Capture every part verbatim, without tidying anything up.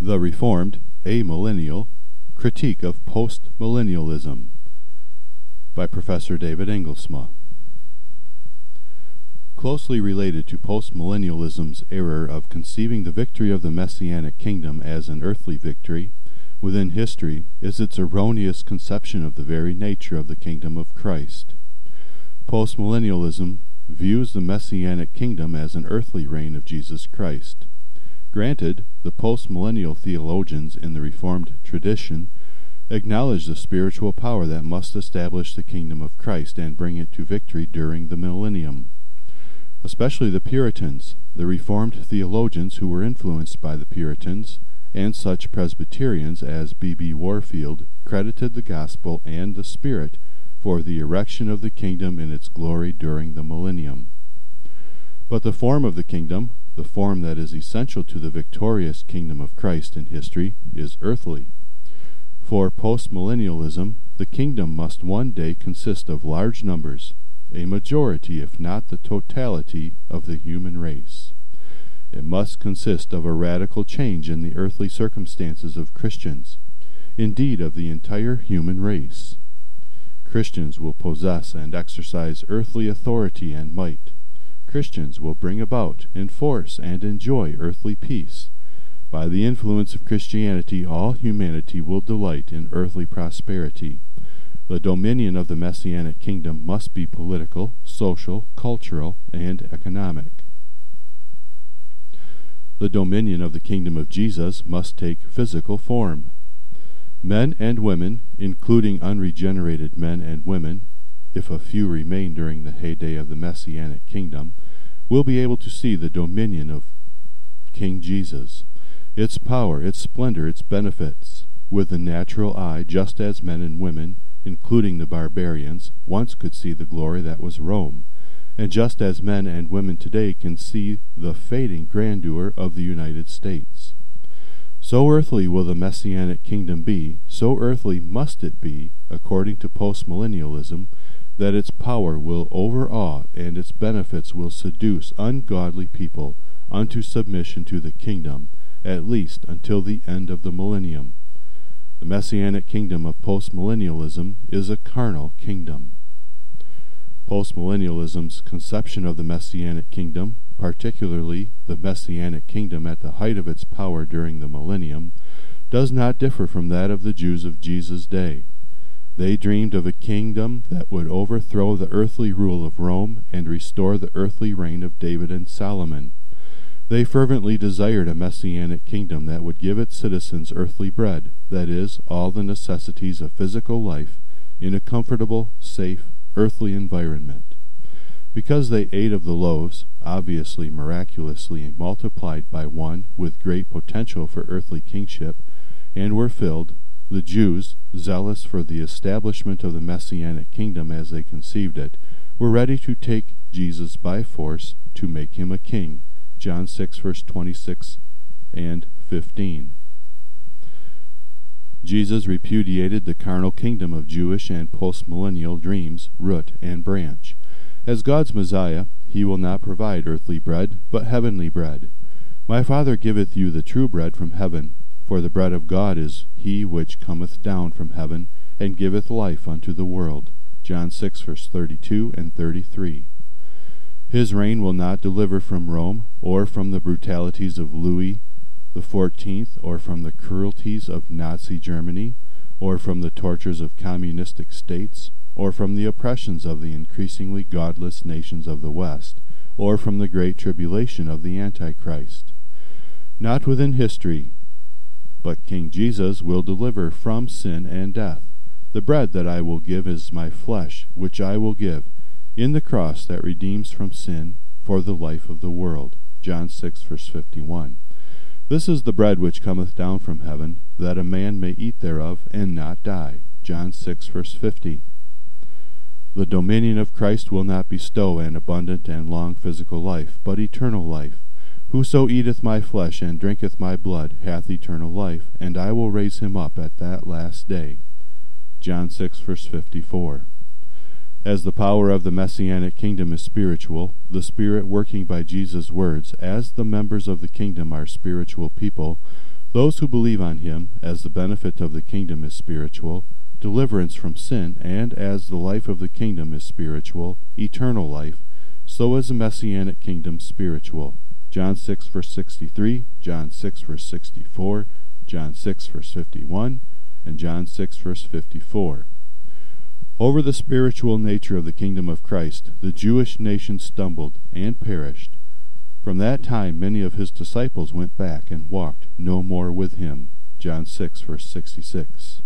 The Reformed, Amillennial, Critique of Postmillennialism by Professor David Engelsma. Closely related to postmillennialism's error of conceiving the victory of the Messianic kingdom as an earthly victory within history is its erroneous conception of the very nature of the kingdom of Christ. Postmillennialism views the Messianic kingdom as an earthly reign of Jesus Christ. Granted, the postmillennial theologians in the Reformed tradition acknowledge the spiritual power that must establish the kingdom of Christ and bring it to victory during the millennium. Especially the Puritans, the Reformed theologians who were influenced by the Puritans, and such Presbyterians as B B Warfield, credited the gospel and the Spirit for the erection of the kingdom in its glory during the millennium. But the form of the kingdom, the form that is essential to the victorious kingdom of Christ in history, is earthly. For postmillennialism, the kingdom must one day consist of large numbers, a majority if not the totality of the human race. It must consist of a radical change in the earthly circumstances of Christians, indeed of the entire human race. Christians will possess and exercise earthly authority and might. Christians will bring about, enforce, and enjoy earthly peace. By the influence of Christianity, all humanity will delight in earthly prosperity. The dominion of the Messianic kingdom must be political, social, cultural, and economic. The dominion of the kingdom of Jesus must take physical form. Men and women, including unregenerated men and women, if a few remain during the heyday of the Messianic kingdom, will be able to see the dominion of King Jesus, its power, its splendor, its benefits, with the natural eye, just as men and women, including the barbarians, once could see the glory that was Rome, and just as men and women today can see the fading grandeur of the United States. So earthly will the Messianic kingdom be, so earthly must it be, according to postmillennialism, that its power will overawe and its benefits will seduce ungodly people unto submission to the kingdom, at least until the end of the millennium. The Messianic kingdom of postmillennialism is a carnal kingdom. Postmillennialism's conception of the Messianic kingdom, particularly the Messianic kingdom at the height of its power during the millennium, does not differ from that of the Jews of Jesus' day. They dreamed of a kingdom that would overthrow the earthly rule of Rome and restore the earthly reign of David and Solomon. They fervently desired a Messianic kingdom that would give its citizens earthly bread, that is, all the necessities of physical life, in a comfortable, safe, earthly environment. Because they ate of the loaves, obviously miraculously multiplied by one with great potential for earthly kingship, and were filled, the Jews, zealous for the establishment of the Messianic kingdom as they conceived it, were ready to take Jesus by force to make him a king. John six, verse twenty-six and fifteen. Jesus repudiated the carnal kingdom of Jewish and postmillennial dreams, root and branch. As God's Messiah, he will not provide earthly bread, but heavenly bread. My Father giveth you the true bread from heaven, for the bread of God is he which cometh down from heaven, and giveth life unto the world. John six, verse thirty-two and thirty-three. His reign will not deliver from Rome, or from the brutalities of Louis the Fourteenth, or from the cruelties of Nazi Germany, or from the tortures of communistic states, or from the oppressions of the increasingly godless nations of the West, or from the great tribulation of the Antichrist. Not within history, but King Jesus will deliver from sin and death. The bread that I will give is my flesh, which I will give, in the cross that redeems from sin, for the life of the world. John six, verse fifty-one. This is the bread which cometh down from heaven, that a man may eat thereof, and not die. John six, verse fifty. The dominion of Christ will not bestow an abundant and long physical life, but eternal life. Whoso eateth my flesh and drinketh my blood hath eternal life, and I will raise him up at that last day. John six, verse fifty-four. As the power of the Messianic kingdom is spiritual, the Spirit working by Jesus' words, as the members of the kingdom are spiritual people, Those who believe on him, as the benefit of the kingdom is spiritual, deliverance from sin, and as the life of the kingdom is spiritual, eternal life, so is the Messianic kingdom spiritual. John six verse sixty-three, John six verse sixty-four, John six verse fifty-one, and John six verse fifty-four. Over the spiritual nature of the kingdom of Christ, the Jewish nation stumbled and perished. From that time many of his disciples went back and walked no more with him. John six verse sixty-six.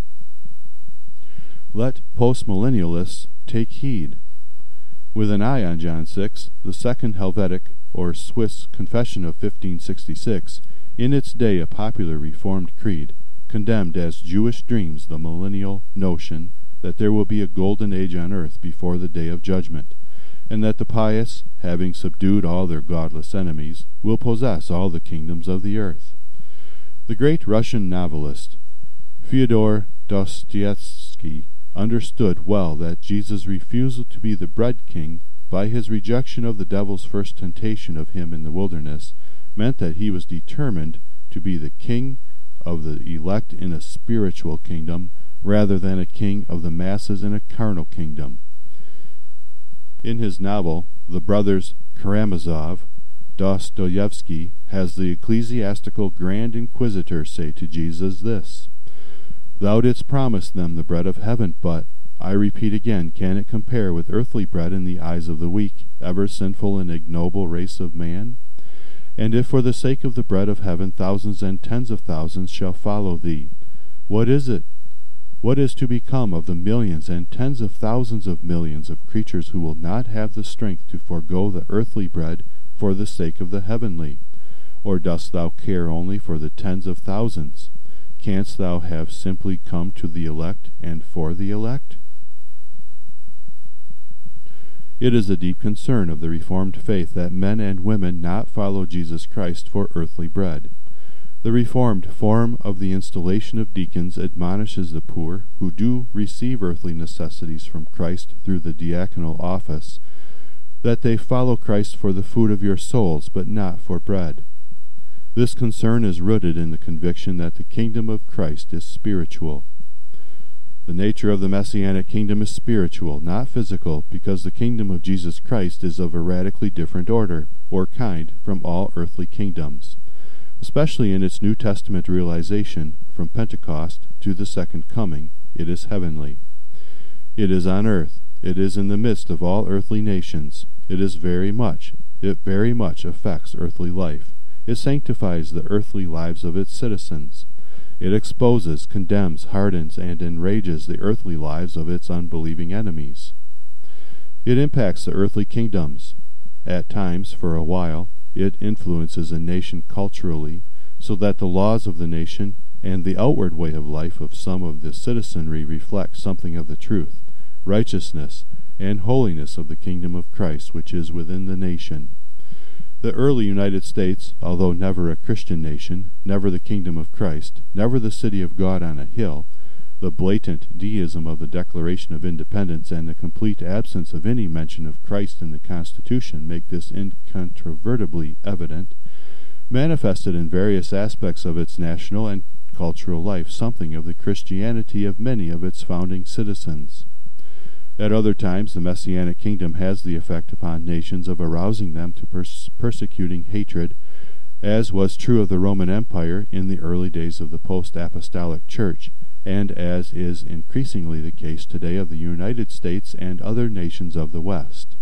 Let postmillennialists take heed. With an eye on John six, the Second Helvetic, or Swiss Confession of fifteen sixty-six, in its day a popular Reformed creed, condemned as Jewish dreams the millennial notion that there will be a golden age on earth before the day of judgment, and that the pious, having subdued all their godless enemies, will possess all the kingdoms of the earth. The great Russian novelist Fyodor Dostoevsky understood well that Jesus' refusal to be the bread king, by his rejection of the devil's first temptation of him in the wilderness, meant that he was determined to be the king of the elect in a spiritual kingdom, rather than a king of the masses in a carnal kingdom. In his novel, The Brothers Karamazov, Dostoevsky has the ecclesiastical Grand Inquisitor say to Jesus this: "Thou didst promise them the bread of heaven, but, I repeat again, can it compare with earthly bread in the eyes of the weak, ever sinful and ignoble race of man? And if for the sake of the bread of heaven thousands and tens of thousands shall follow thee, what is it? What is to become of the millions and tens of thousands of millions of creatures who will not have the strength to forego the earthly bread for the sake of the heavenly? Or dost thou care only for the tens of thousands? Canst thou have simply come to the elect and for the elect?" It is a deep concern of the Reformed faith that men and women not follow Jesus Christ for earthly bread. The Reformed form of the installation of deacons admonishes the poor, who do receive earthly necessities from Christ through the diaconal office, that they follow Christ for the food of your souls, but not for bread. This concern is rooted in the conviction that the kingdom of Christ is spiritual. The nature of the Messianic kingdom is spiritual, not physical, because the kingdom of Jesus Christ is of a radically different order, or kind, from all earthly kingdoms. Especially in its New Testament realization, from Pentecost to the Second Coming, it is heavenly. It is on earth. It is in the midst of all earthly nations. It is very much, it very much affects earthly life. It sanctifies the earthly lives of its citizens. It exposes, condemns, hardens, and enrages the earthly lives of its unbelieving enemies. It impacts the earthly kingdoms. At times, for a while, it influences a nation culturally, so that the laws of the nation and the outward way of life of some of the citizenry reflect something of the truth, righteousness, and holiness of the kingdom of Christ which is within the nation. The early United States, although never a Christian nation, never the kingdom of Christ, never the city of God on a hill, the blatant deism of the Declaration of Independence and the complete absence of any mention of Christ in the Constitution make this incontrovertibly evident, manifested in various aspects of its national and cultural life something of the Christianity of many of its founding citizens. At other times, the Messianic kingdom has the effect upon nations of arousing them to pers- persecuting hatred, as was true of the Roman Empire in the early days of the post-apostolic church, and as is increasingly the case today of the United States and other nations of the West.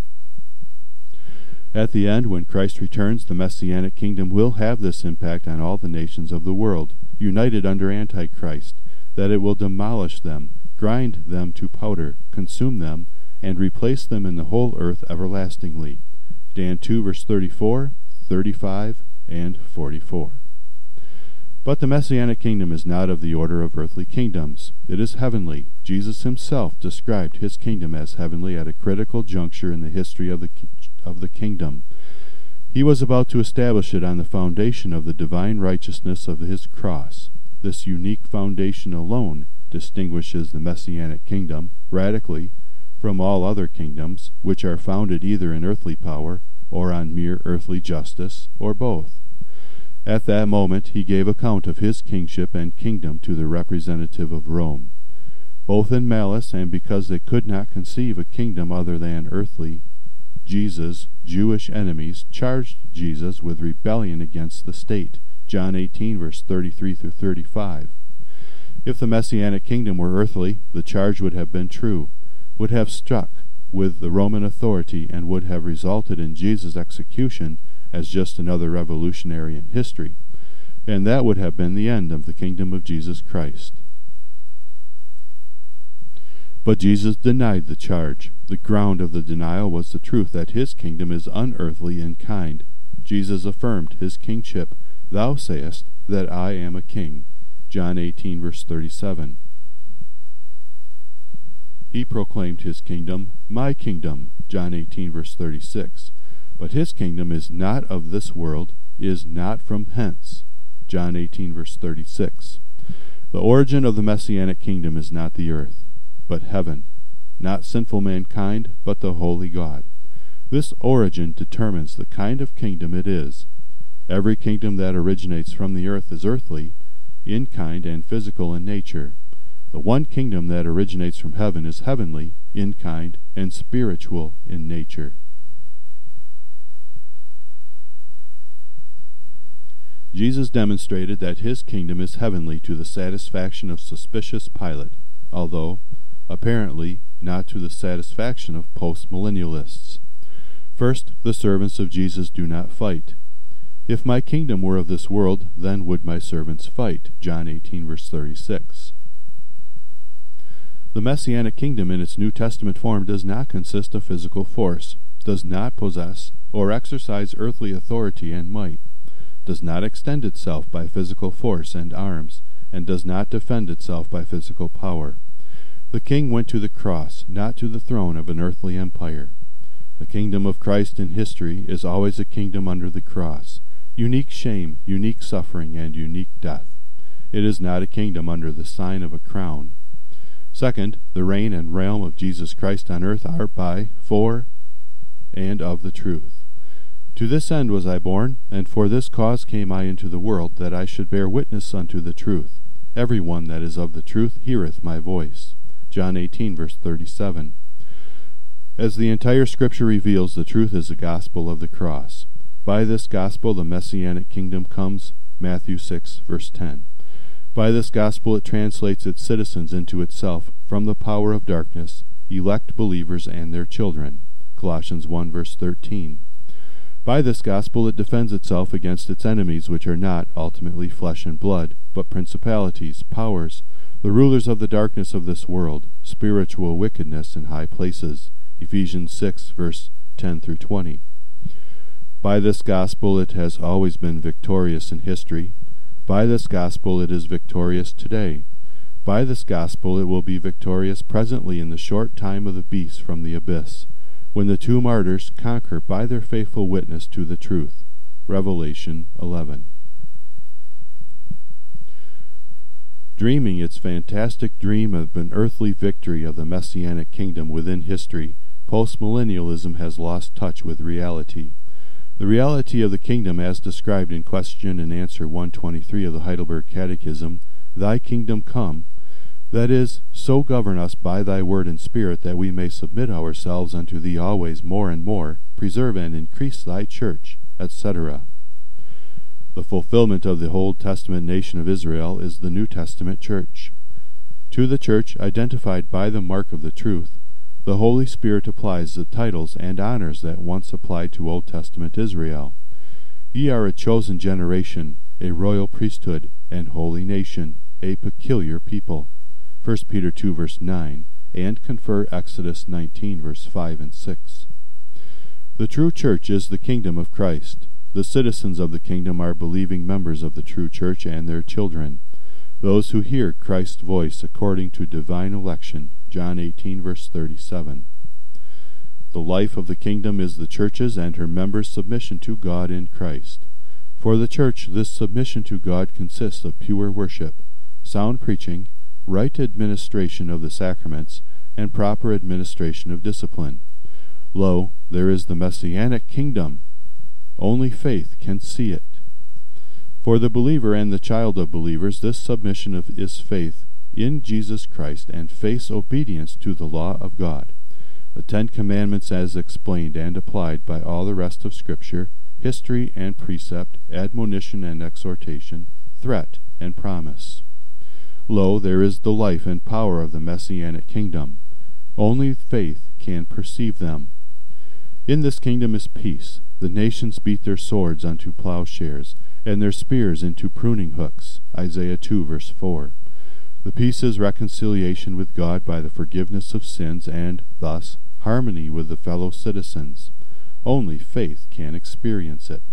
At the end, when Christ returns, the Messianic kingdom will have this impact on all the nations of the world, united under Antichrist, that it will demolish them, grind them to powder, consume them, and replace them in the whole earth everlastingly. Dan two verse thirty-four, thirty-five, and forty-four. But the Messianic kingdom is not of the order of earthly kingdoms. It is heavenly. Jesus himself described his kingdom as heavenly at a critical juncture in the history of the, of the kingdom. He was about to establish it on the foundation of the divine righteousness of his cross. This unique foundation alone distinguishes the Messianic kingdom, radically, from all other kingdoms, which are founded either in earthly power, or on mere earthly justice, or both. At that moment he gave account of his kingship and kingdom to the representative of Rome. Both in malice and because they could not conceive a kingdom other than earthly, Jesus' Jewish enemies charged Jesus with rebellion against the state. John eighteen, verse thirty-three through thirty-five. If the Messianic kingdom were earthly, the charge would have been true, would have struck with the Roman authority, and would have resulted in Jesus' execution as just another revolutionary in history, and that would have been the end of the kingdom of Jesus Christ. But Jesus denied the charge. The ground of the denial was the truth that his kingdom is unearthly in kind. Jesus affirmed his kingship. Thou sayest that I am a king. John eighteen, verse thirty-seven. He proclaimed his kingdom, my kingdom. John eighteen, verse thirty-six. But his kingdom is not of this world, is not from hence. John eighteen, verse thirty-six. The origin of the Messianic kingdom is not the earth, but heaven, not sinful mankind, but the holy God. This origin determines the kind of kingdom it is. Every kingdom that originates from the earth is earthly, in kind and physical in nature. The one kingdom that originates from heaven is heavenly, in kind, and spiritual in nature. Jesus demonstrated that his kingdom is heavenly to the satisfaction of suspicious Pilate, although apparently not to the satisfaction of post-millennialists. First, the servants of Jesus do not fight. If my kingdom were of this world, then would my servants fight. John eighteen, verse thirty-six. The Messianic kingdom in its New Testament form does not consist of physical force, does not possess or exercise earthly authority and might, does not extend itself by physical force and arms, and does not defend itself by physical power. The king went to the cross, not to the throne of an earthly empire. The kingdom of Christ in history is always a kingdom under the cross, unique shame, unique suffering, and unique death. It is not a kingdom under the sign of a crown. Second, the reign and realm of Jesus Christ on earth are by, for, and of the truth. To this end was I born, and for this cause came I into the world, that I should bear witness unto the truth. Every one that is of the truth heareth my voice. John eighteen, verse thirty-seven. As the entire Scripture reveals, the truth is the gospel of the cross. By this gospel the Messianic kingdom comes, Matthew six, verse ten. By this gospel it translates its citizens into itself from the power of darkness, elect believers and their children, Colossians one, verse thirteen. By this gospel it defends itself against its enemies, which are not ultimately flesh and blood, but principalities, powers, the rulers of the darkness of this world, spiritual wickedness in high places, Ephesians six, verse ten through twenty. By this gospel it has always been victorious in history. By this gospel it is victorious today. By this gospel it will be victorious presently in the short time of the beast from the abyss, when the two martyrs conquer by their faithful witness to the truth. Revelation eleven. Dreaming its fantastic dream of an earthly victory of the Messianic kingdom within history, postmillennialism has lost touch with reality. The reality of the kingdom as described in question and answer one twenty-three of the Heidelberg Catechism, Thy kingdom come, that is, so govern us by thy word and spirit that we may submit ourselves unto thee always more and more, preserve and increase thy church, et cetera. The fulfillment of the Old Testament nation of Israel is the New Testament church. To the church, identified by the mark of the truth, the Holy Spirit applies the titles and honors that once applied to Old Testament Israel. Ye are a chosen generation, a royal priesthood, and holy nation, a peculiar people. First Peter two, verse nine, and confer Exodus nineteen, verse five and six. The true church is the kingdom of Christ. The citizens of the kingdom are believing members of the true church and their children, those who hear Christ's voice according to divine election, John eighteen, verse thirty-seven. The life of the kingdom is the church's and her members' submission to God in Christ. For the church, this submission to God consists of pure worship, sound preaching, right administration of the sacraments, and proper administration of discipline. Lo, there is the Messianic kingdom. Only faith can see it. For the believer and the child of believers, this submission of, is faith in Jesus Christ and face obedience to the law of God. The Ten Commandments as explained and applied by all the rest of Scripture, history and precept, admonition and exhortation, threat and promise. Lo, there is the life and power of the Messianic kingdom. Only faith can perceive them. In this kingdom is peace. The nations beat their swords unto plowshares, and their spears into pruning hooks. Isaiah two, verse four. The peace is reconciliation with God by the forgiveness of sins, and, thus, harmony with the fellow citizens. Only faith can experience it.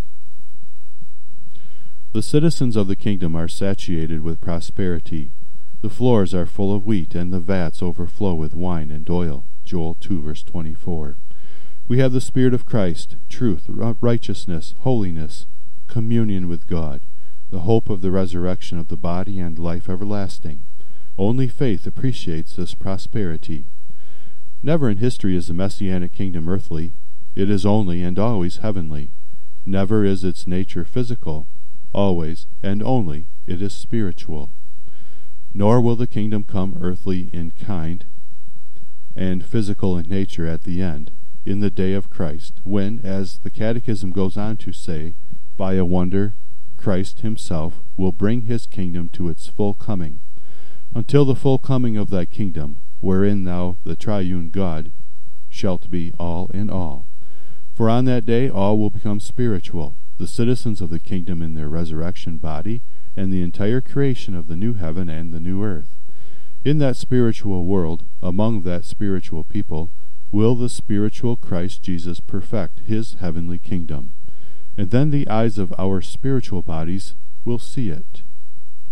The citizens of the kingdom are satiated with prosperity. The floors are full of wheat, and the vats overflow with wine and oil. Joel two, verse twenty-four. We have the Spirit of Christ, truth, righteousness, holiness, communion with God, the hope of the resurrection of the body, and life everlasting. Only faith appreciates this prosperity. Never in history is the Messianic kingdom earthly. It is only and always heavenly. Never is its nature physical. Always and only it is spiritual. Nor will the kingdom come earthly in kind and physical in nature at the end, in the day of Christ, when, as the Catechism goes on to say, by a wonder, Christ himself will bring his kingdom to its full coming. Until the full coming of thy kingdom, wherein thou, the triune God, shalt be all in all. For on that day all will become spiritual, the citizens of the kingdom in their resurrection body, and the entire creation of the new heaven and the new earth. In that spiritual world, among that spiritual people, will the spiritual Christ Jesus perfect his heavenly kingdom. And then the eyes of our spiritual bodies will see it.